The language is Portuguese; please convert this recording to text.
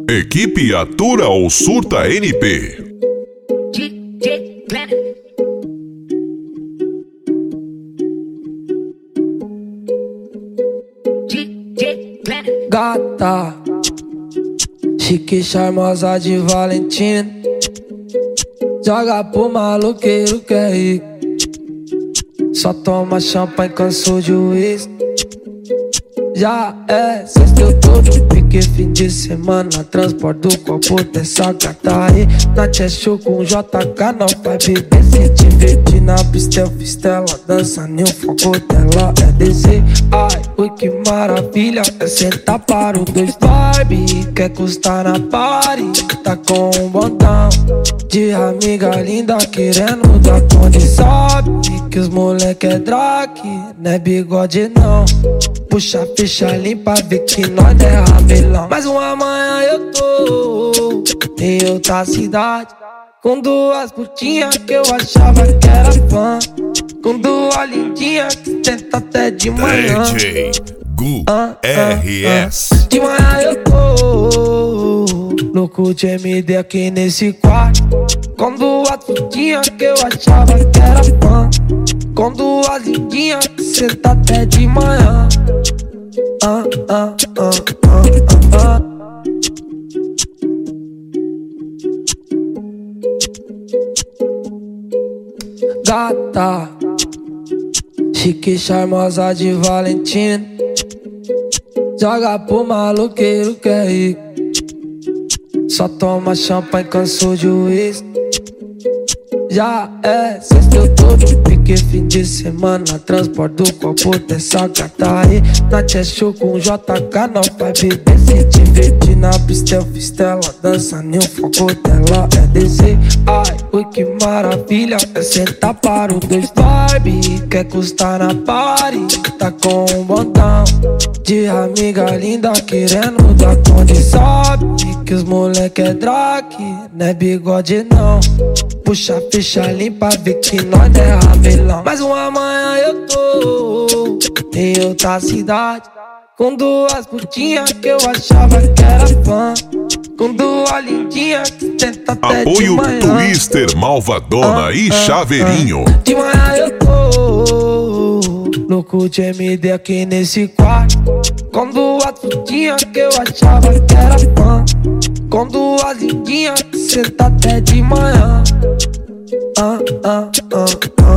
Equipe Atura ou Surta NP. Gata, chique, charmosa de Valentina, joga pro maloqueiro que é rico. Só toma champanhe, cansou de uísque. Já é sexta, eu tô no pique, fim de semana. Transporte do copo dessa gata aí. Na show com JK, não vai beber. Se divertir na pista, ela dança, nem o foco dela é descer. Ai, ui, que maravilha, é sentar para o dois. Barbie, quer custar na party, tá com um botão de amiga linda querendo dar conta. Sabe que os moleque é drag, não é bigode não. Puxa a ficha limpa, vê que nós é ramelão. Mas uma manhã eu tô em outra cidade, com duas putinhas que eu achava que era fã, com duas lindinhas que tenta até de manhã. DJ Gu RS. De manhã eu tô louco de MD aqui nesse quarto, com duas putinhas que eu achava que era fã, com duas lindinhas que senta até de manhã. Gata, chique, charmosa de Valentina, joga pro maloqueiro que é rico. Só toma champanhe, cansou de uísque. Já é sexta, eu tô no pique, fim de semana. Transporte do copo dessa gata aí. Na show com JK, não vai beber. Se divertir na pista, ela dança, nem o foco dela é descer. Ai, ui, que maravilha, é sentar para o dois. Barbie, quer custar na party, tá com um botão de amiga linda querendo dar conta. Sabe que os moleque é drag, não é bigode não. Puxa a ficha limpa, vê que nós é ramelão. Mas uma manhã eu tô em outra cidade, com duas putinhas que eu achava que era fã, com duas lindinhas que tenta até de manhã. Apoio Twister, Malvadona e Chaveirinho. De manhã eu tô louco de MD aqui nesse quarto, com duas putinhas que eu achava que era fã, com duas lindinhas que senta até de manhã.